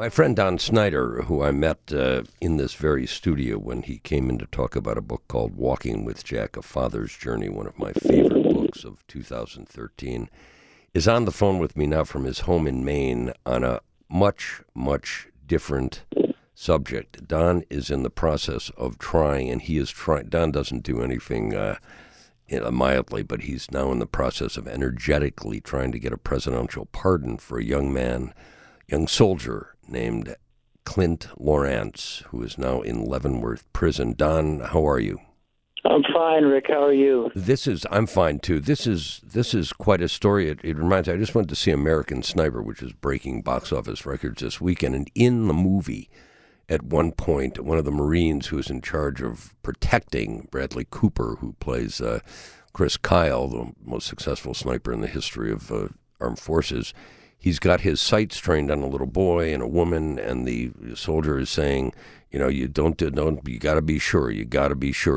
My friend Don Snyder, who I met in this very studio when he came in to talk about a book called Walking with Jack, A Father's Journey, one of my favorite books of 2013, is on the phone with me now from his home in Maine on a much, much different subject. Don is in the process of trying, and he is trying. Don doesn't do anything mildly, but he's now in the process of energetically trying to get a presidential pardon for a young soldier named Clint Lorance, who is now in Leavenworth Prison. Don, how are you? I'm fine, Rick. How are you? I'm fine too. This is quite a story. It reminds me. I just went to see American Sniper, which is breaking box office records this weekend, and in the movie, at one point, one of the Marines who is in charge of protecting Bradley Cooper, who plays Chris Kyle, the most successful sniper in the history of armed forces, he's got his sights trained on a little boy and a woman, and the soldier is saying, you don't, you got to be sure, you're going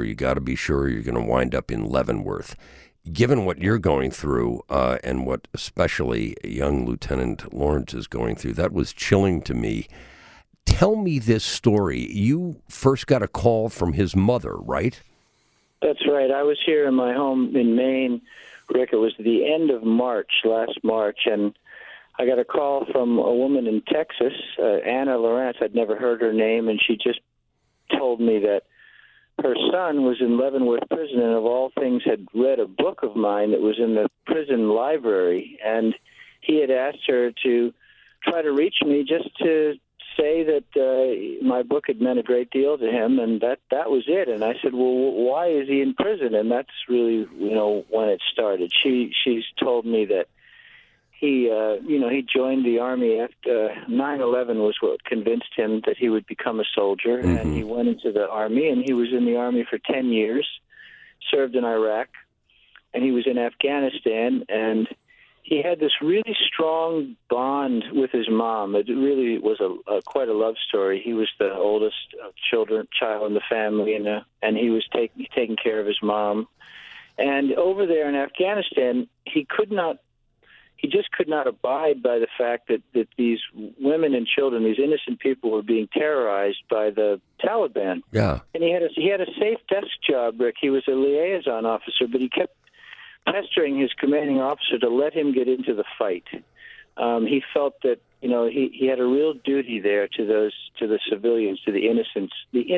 to wind up in Leavenworth. Given what you're going through, and what especially young Lieutenant Lawrence is going through, that was chilling to me. Tell me this story. You first got a call from his mother, right? That's right. I was here in my home in Maine, Rick. It was the end of last March, and I got a call from a woman in Texas, Anna Lawrence. I'd never heard her name, and she just told me that her son was in Leavenworth Prison and, of all things, had read a book of mine that was in the prison library, and he had asked her to try to reach me just to say that my book had meant a great deal to him, and that was it. And I said, well, why is he in prison? And that's really, when it started. She's told me that he joined the Army after 9/11 was what convinced him that he would become a soldier, and he went into the Army, and he was in the Army for 10 years, served in Iraq, and he was in Afghanistan, and he had this really strong bond with his mom. It really was quite a love story. He was the oldest child in the family, and he was taking care of his mom. And over there in Afghanistan, he just could not abide by the fact that these women and children, these innocent people, were being terrorized by the Taliban. Yeah. And he had a safe desk job, Rick. He was a liaison officer, but he kept pestering his commanding officer to let him get into the fight. He felt that he had a real duty there to the civilians, to the innocents.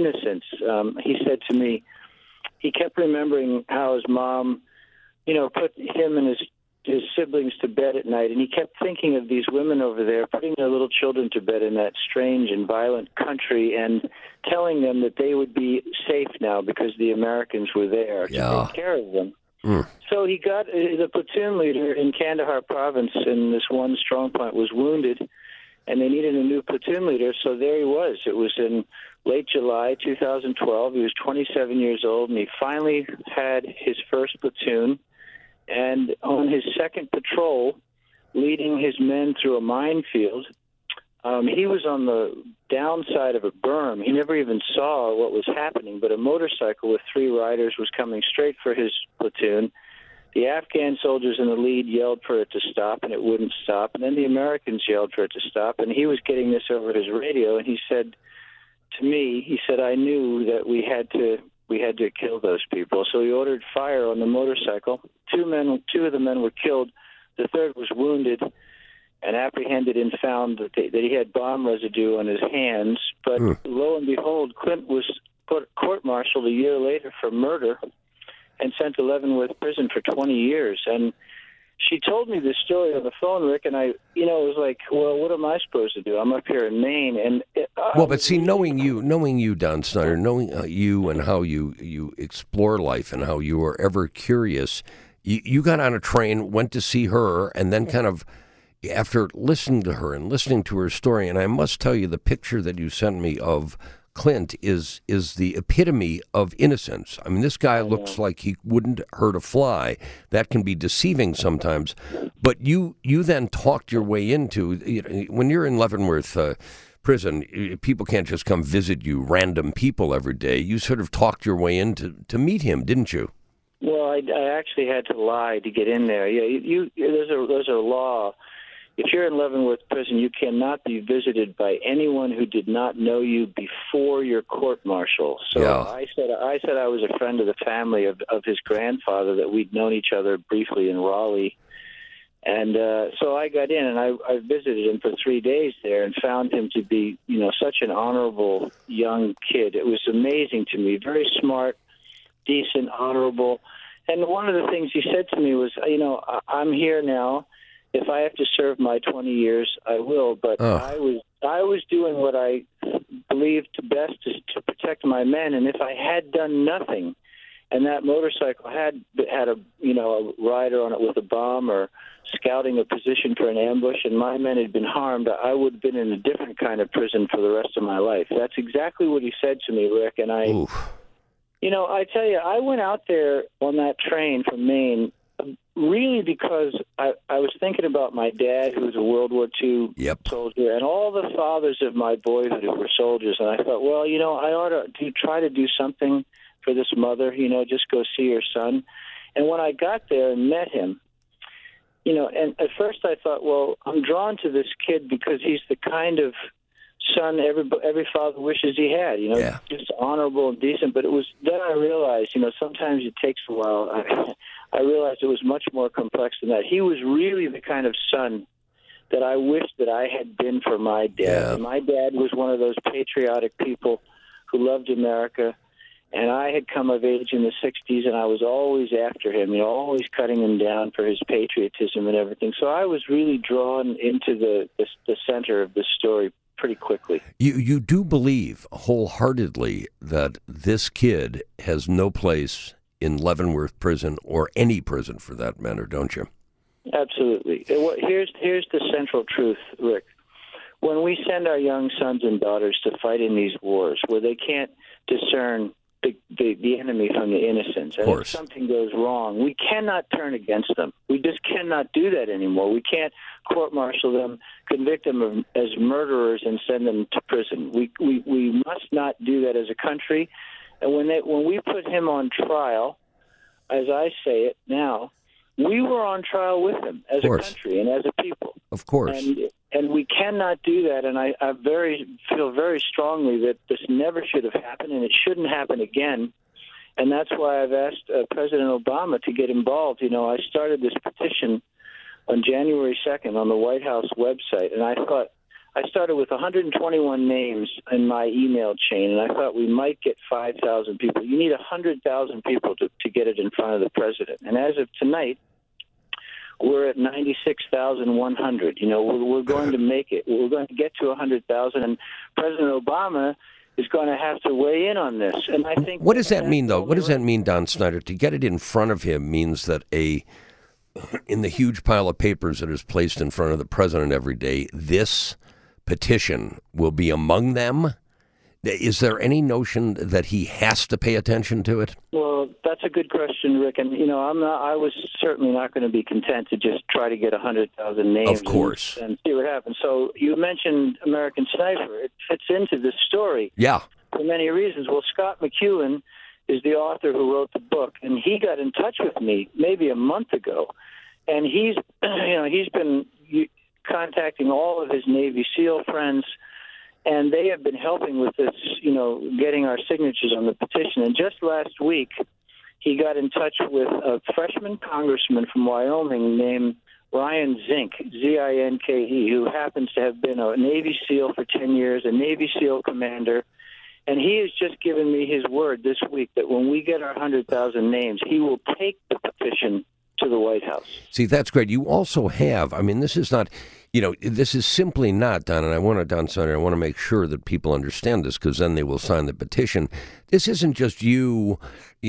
He said to me, he kept remembering how his mom, put him and his siblings to bed at night, and he kept thinking of these women over there putting their little children to bed in that strange and violent country and telling them that they would be safe now because the Americans were there to take care of them. So he got the platoon leader in Kandahar province, and this one strong point was wounded, and they needed a new platoon leader, so there he was. It was in late July 2012. He was 27 years old, and he finally had his first platoon. And on his second patrol, leading his men through a minefield, he was on the downside of a berm. He never even saw what was happening, but a motorcycle with 3 riders was coming straight for his platoon. The Afghan soldiers in the lead yelled for it to stop, and it wouldn't stop. And then the Americans yelled for it to stop, and he was getting this over his radio, and he said to me, I knew that we had to kill those people. So he ordered fire on the motorcycle. 2 of the men were killed. The third was wounded and apprehended and found that he had bomb residue on his hands. But lo and behold, Clint was court-martialed a year later for murder and sent to Leavenworth Prison for 20 years. And she told me this story on the phone, Rick, and I, it was like, well, what am I supposed to do? I'm up here in Maine, and but see, knowing you, Don Snyder, knowing you and how you explore life and how you are ever curious, you got on a train, went to see her, and then kind of after listening to her and listening to her story, and I must tell you, the picture that you sent me of Clint is the epitome of innocence. I mean, this guy looks like he wouldn't hurt a fly. That can be deceiving sometimes. But you then talked your way into, when you're in Leavenworth prison, people can't just come visit you, random people every day. You sort of talked your way in to meet him, didn't you? Well, I actually had to lie to get in there. Yeah, there's a law if you're in Leavenworth Prison, you cannot be visited by anyone who did not know you before your court-martial. So Yeah. I said I was a friend of the family of his grandfather, that we'd known each other briefly in Raleigh. And so I got in, and I visited him for 3 days there and found him to be, such an honorable young kid. It was amazing to me. Very smart, decent, honorable. And one of the things he said to me was, I'm here now. If I have to serve my 20 years, I will. But I was doing what I believed best to protect my men. And if I had done nothing, and that motorcycle had a rider on it with a bomb or scouting a position for an ambush, and my men had been harmed, I would have been in a different kind of prison for the rest of my life. That's exactly what he said to me, Rick. And I tell you, I went out there on that train from Maine really because I was thinking about my dad, who was a World War II soldier, and all the fathers of my boyhood who were soldiers. And I thought, well, I ought to try to do something for this mother, just go see her son. And when I got there and met him, and at first I thought, well, I'm drawn to this kid because he's the kind of son every father wishes he had, just honorable and decent. But it was then I realized, sometimes it takes a while. I realized it was much more complex than that. He was really the kind of son that I wished that I had been for my dad. Yeah. And my dad was one of those patriotic people who loved America. And I had come of age in the 60s, and I was always after him, always cutting him down for his patriotism and everything. So I was really drawn into the center of this story pretty quickly. You do believe wholeheartedly that this kid has no place in Leavenworth Prison, or any prison for that matter, don't you? Absolutely. Here's the central truth, Rick. When we send our young sons and daughters to fight in these wars where they can't discern the enemy from the innocents, and if something goes wrong, we cannot turn against them. We just cannot do that anymore. We can't court-martial them, convict them as murderers, and send them to prison. We must not do that as a country. And when we put him on trial, as I say it now, we were on trial with him as a country and as a people. Of course. And we cannot do that. And I feel very strongly that this never should have happened, and it shouldn't happen again. And that's why I've asked President Obama to get involved. I started this petition on January 2nd on the White House website, and I started with 121 names in my email chain, and I thought we might get 5,000 people. You need 100,000 people to get it in front of the president. And as of tonight, we're at 96,100. We're going to make it. We're going to get to 100,000, and President Obama is going to have to weigh in on this. And I think. What does that mean, though? What does that mean, Don Snyder? To get it in front of him means that in the huge pile of papers that is placed in front of the president every day, this petition will be among them. Is there any notion that he has to pay attention to it? Well, that's a good question, Rick. And I was certainly not going to be content to just try to get 100,000 names. Of course. And see what happens. So you mentioned American Sniper. It fits into this story. Yeah. For many reasons. Well, Scott McEwen is the author who wrote the book, and he got in touch with me maybe a month ago, and he's been contacting all of his Navy SEAL friends, and they have been helping with this, getting our signatures on the petition. And just last week, he got in touch with a freshman congressman from Wyoming named Ryan Zink, Z-I-N-K-E, who happens to have been a Navy SEAL for 10 years, a Navy SEAL commander. And he has just given me his word this week that when we get our 100,000 names, he will take the petition to the White House. See, that's great. You also have, this is not, this is simply not, Don, and Don Snyder, I want to make sure that people understand this, because then they will sign the petition. This isn't just you,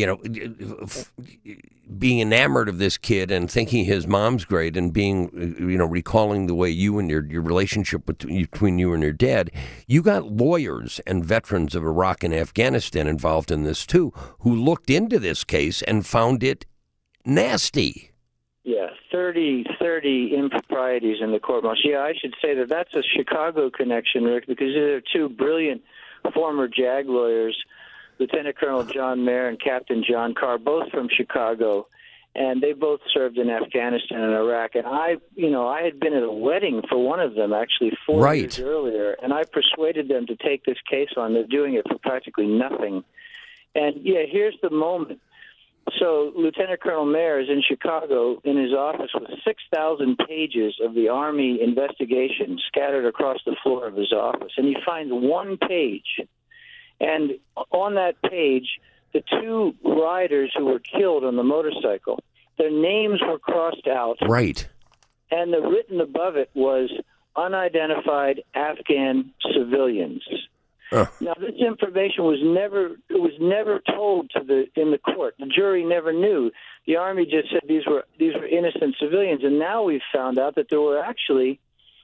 being enamored of this kid and thinking his mom's great and being, recalling the way you and your relationship between you and your dad. You got lawyers and veterans of Iraq and Afghanistan involved in this too, who looked into this case and found it nasty. Yeah, 30 improprieties in the court-martial. Yeah, I should say that's a Chicago connection, Rick, because there are two brilliant former JAG lawyers, Lieutenant Colonel John Mayer and Captain John Carr, both from Chicago. and they both served in Afghanistan and Iraq. And I had been at a wedding for one of them actually 4 years earlier, and I persuaded them to take this case on. They're doing it for practically nothing. And here's the moment. So Lieutenant Colonel Mayer is in Chicago in his office with 6,000 pages of the Army investigation scattered across the floor of his office, and he finds one page. And on that page, the two riders who were killed on the motorcycle, their names were crossed out. Right. And the written above it was unidentified Afghan civilians. Now, this information was never told in the court. The jury never knew. The Army just said these were innocent civilians, and now we've found out that there were actually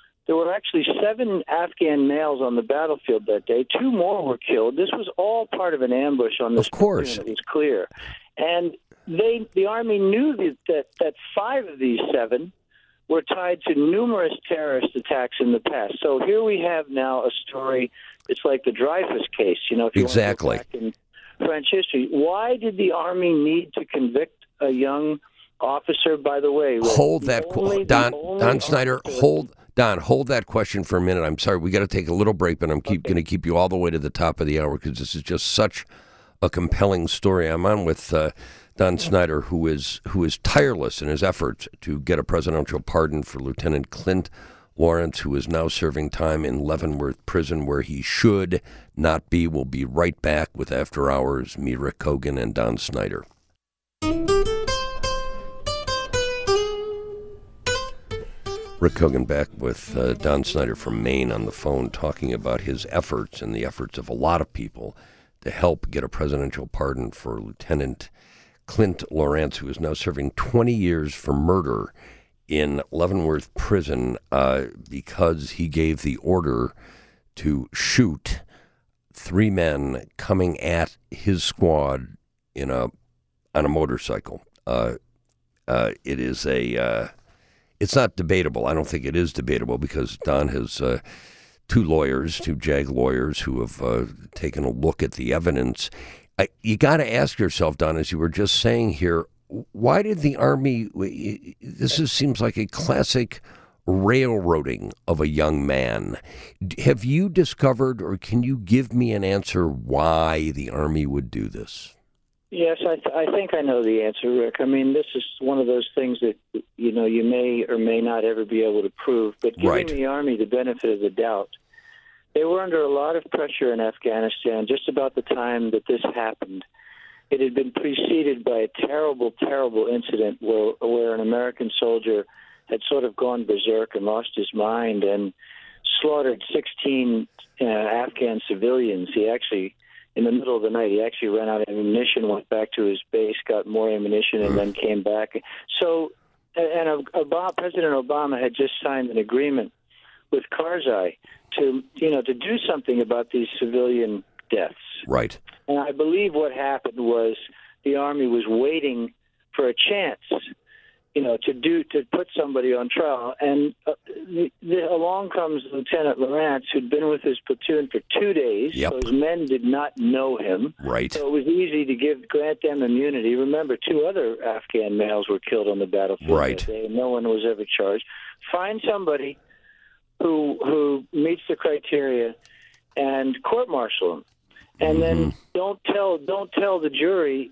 7 Afghan males on the battlefield that day. 2 more were killed. This was all part of an ambush on this. Of course, it was clear, and the Army knew that 5 of these 7 were tied to numerous terrorist attacks in the past. So here we have now a story. It's like the Dreyfus case, if you exactly. want to go back in French history. Why did the Army need to convict a young officer? By the way, hold that, Don Snyder. Hold that question for a minute. I'm sorry, we got to take a little break, but I'm going to keep you all the way to the top of the hour because this is just such a compelling story. I'm on with Don Snyder, who is tireless in his efforts to get a presidential pardon for Lieutenant Clint Lawrence, who is now serving time in Leavenworth Prison, where he should not be. We'll be right back with After Hours, me, Rick Kogan, and Don Snyder. Rick Kogan back with Don Snyder from Maine on the phone, talking about his efforts and the efforts of a lot of people to help get a presidential pardon for Lieutenant Clint Lawrence, who is now serving 20 years for murder in Leavenworth Prison because he gave the order to shoot 3 men coming at his squad on a motorcycle. It is it's not debatable. I don't think it is debatable because Don has 2 JAG lawyers who have taken a look at the evidence. You got to ask yourself, Don, as you were just saying here, why did the Army, seems like a classic railroading of a young man. Have you discovered, or can you give me an answer why the Army would do this? Yes, I think I know the answer, Rick. I mean, this is one of those things that, you may or may not ever be able to prove, but giving the Army the benefit of the doubt, they were under a lot of pressure in Afghanistan just about the time that this happened. It had been preceded by a terrible, terrible incident where an American soldier had sort of gone berserk and lost his mind and slaughtered 16 Afghan civilians. He actually, in the middle of the night, he actually ran out of ammunition, went back to his base, got more ammunition, and then came back. So, President Obama had just signed an agreement with Karzai to do something about these civilian deaths. Right. And I believe what happened was the Army was waiting for a chance, to put somebody on trial. And along comes Lieutenant Lawrence, who'd been with his platoon for 2 days. Yep. So his men did not know him. Right. So it was easy to grant them immunity. Remember, 2 other Afghan males were killed on the battlefield that day, and no one was ever charged. Find somebody who meets the criteria and court-martial him. And then don't tell the jury,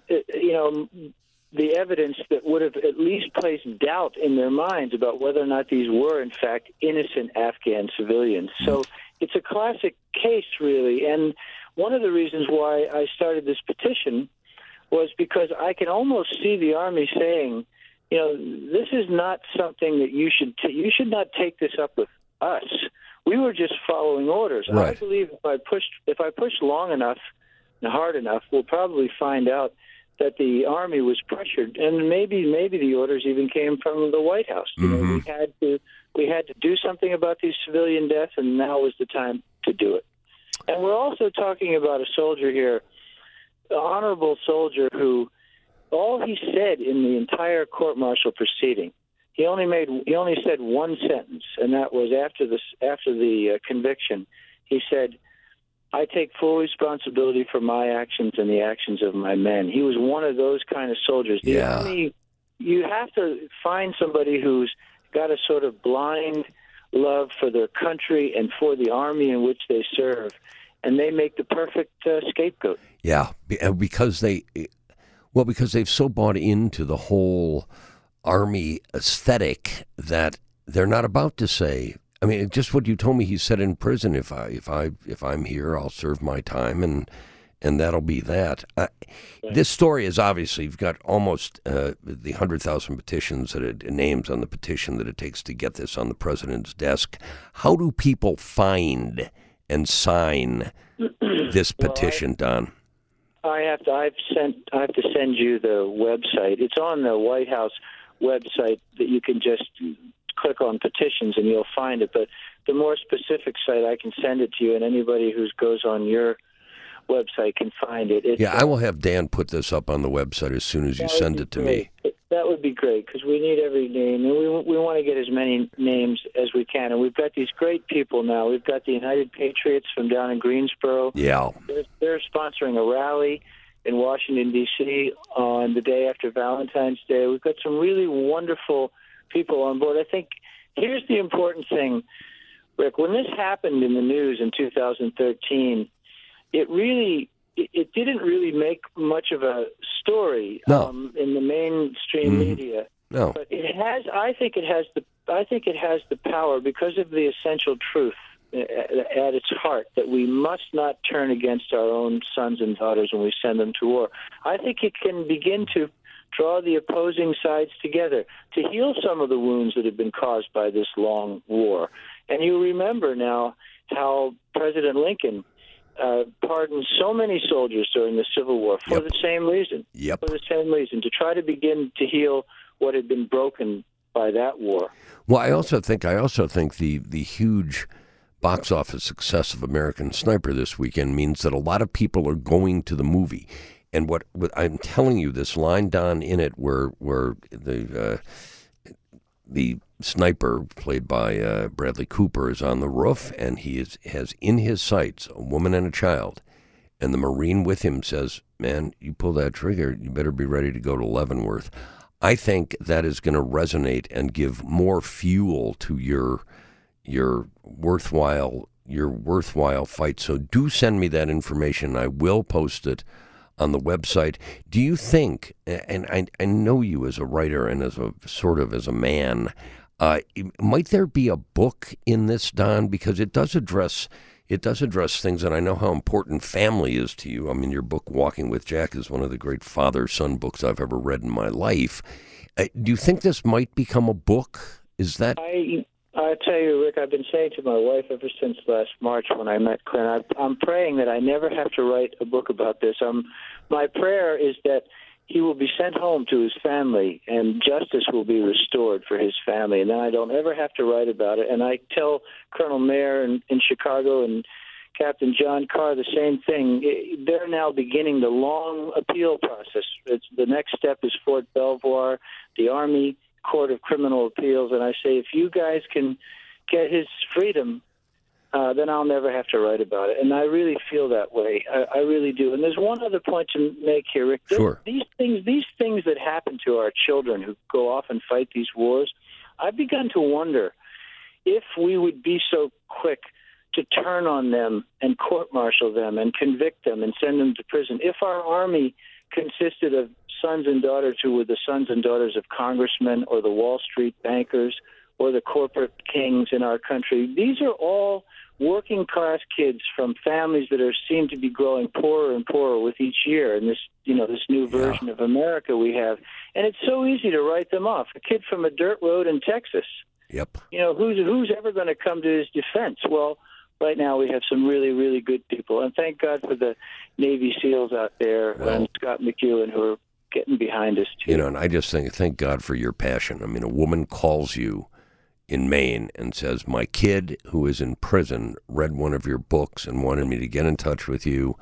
the evidence that would have at least placed doubt in their minds about whether or not these were, in fact, innocent Afghan civilians. So it's a classic case, really. And one of the reasons why I started this petition was because I can almost see the Army saying, this is not something that you should not take this up with us. We were just following orders. Right. I believe if I push long enough and hard enough, we'll probably find out that the Army was pressured, and maybe the orders even came from the White House. We had to do something about these civilian deaths, and now was the time to do it. And we're also talking about a soldier here, an honorable soldier who all he said in the entire court-martial proceeding, he only said one sentence, and that was after the conviction. He said, "I take full responsibility for my actions and the actions of my men." He was one of those kind of soldiers. The Army you have to find somebody who's got a sort of blind love for their country and for the army in which they serve, and they make the perfect scapegoat. Yeah, because they've so bought into the whole army aesthetic that they're not about to say. I mean, just what you told me. He said in prison, if I'm here, I'll serve my time, and that'll be that. This story is obviously, you've got almost the 100,000 petitions names on the petition that it takes to get this on the president's desk. How do people find and sign this petition, Don? I have to send you the website. It's on the White House website that you can just click on petitions and you'll find it. But the more specific site, I can send it to you, and anybody who goes on your website can find it. I will have Dan put this up on the website as soon as you send it to me. That would be great, because we need every name, and we want to get as many names as we can. And we've got these great people now. We've got the United Patriots from down in Greensboro. Yeah. They're sponsoring a rally in Washington, D.C. on the day after Valentine's Day. We've got some really wonderful people on board. I think here's the important thing, Rick. When this happened in the news in 2013, it didn't really make much of a story in the mainstream media. No. But it has. I think it has the power, because of the essential truth at its heart, that we must not turn against our own sons and daughters when we send them to war. I think it can begin to draw the opposing sides together to heal some of the wounds that have been caused by this long war. And you remember now how President Lincoln pardoned so many soldiers during the Civil War for the same reason. For the same reason, to try to begin to heal what had been broken by that war. Well, I also think the huge box office success of American Sniper this weekend means that a lot of people are going to the movie. And what I'm telling you, this line, Don, in it where the sniper, played by Bradley Cooper, is on the roof, and he has in his sights a woman and a child. And the Marine with him says, "Man, you pull that trigger, you better be ready to go to Leavenworth." I think that is going to resonate and give more fuel to your worthwhile fight. So do send me that information. I will post it on the website. Do you think, and I know you as a writer and as a man, might there be a book in this, Don? Because it does address things, and I know how important family is to you. I mean, your book, Walking with Jack, is one of the great father-son books I've ever read in my life. Do you think this might become a book? Is that... I tell you, Rick, I've been saying to my wife ever since last March when I met Clint, I'm praying that I never have to write a book about this. My prayer is that he will be sent home to his family and justice will be restored for his family, and then I don't ever have to write about it. And I tell Colonel Mayer in Chicago and Captain John Carr the same thing. They're now beginning the long appeal process. The next step is Fort Belvoir, the Army Court of Criminal Appeals, and I say, if you guys can get his freedom, then I'll never have to write about it. And I really feel that way. I really do. And there's one other point to make here, Rick. Sure. These things that happen to our children who go off and fight these wars, I've begun to wonder if we would be so quick to turn on them and court-martial them and convict them and send them to prison. If our Army consisted of sons and daughters who were the sons and daughters of congressmen or the Wall Street bankers or the corporate kings in our country, these are all working-class kids from families that seem to be growing poorer and poorer with each year in this new version of America we have. And it's so easy to write them off. A kid from a dirt road in Texas. Yep. Who's ever going to come to his defense? Well, right now we have some really, really good people. And thank God for the Navy SEALs out there and Scott McEwen who are getting behind us, too. And I just thank God for your passion. I mean, a woman calls you in Maine and says, my kid who is in prison read one of your books and wanted me to get in touch with you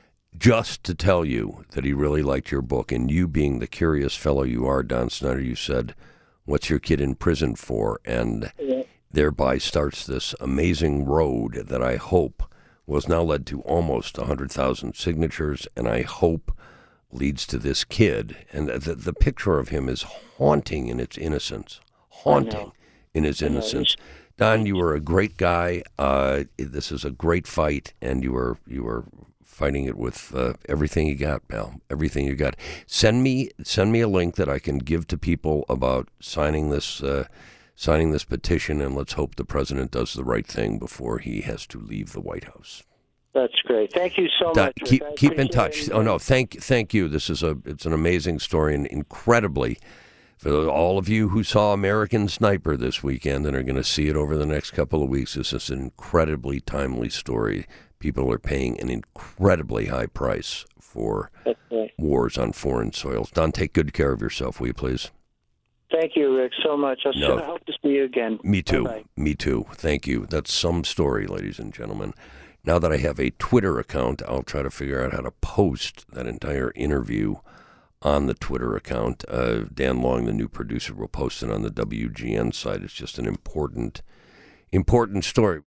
just to tell you that he really liked your book. And you, being the curious fellow you are, Don Snyder, you said, what's your kid in prison for? And thereby starts this amazing road that I hope was now led to almost 100,000 signatures. And I hope leads to this kid. And the picture of him is haunting in its innocence. Haunting in his innocence. Don, you were a great guy. This is a great fight, and you were fighting it with everything you got, pal. Everything you got. Send me a link that I can give to people about signing this petition, and let's hope the president does the right thing before he has to leave the White House. That's great. Thank you so much. Keep in touch. Oh no, thank you. It's an amazing story, and incredibly, for all of you who saw American Sniper this weekend and are going to see it over the next couple of weeks, this is an incredibly timely story. People are paying an incredibly high price for wars on foreign soils. Don, take good care of yourself, will you please? Thank you, Rick, so much. I hope to see you again. Me too. Bye-bye. Me too. Thank you. That's some story, ladies and gentlemen. Now that I have a Twitter account, I'll try to figure out how to post that entire interview on the Twitter account. Dan Long, the new producer, will post it on the WGN site. It's just an important story.